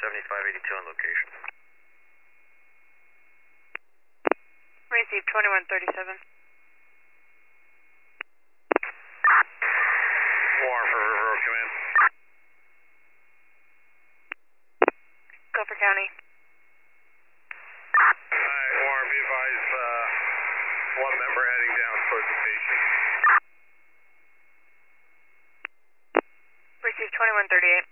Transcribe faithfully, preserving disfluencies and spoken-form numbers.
seventy-five eighty-two on location. Receive twenty-one thirty-seven. Warren for River Road Command. Gopher County. Alright, Warren, be advised, uh, one member heading down towards the station. Receive twenty-one thirty-eight.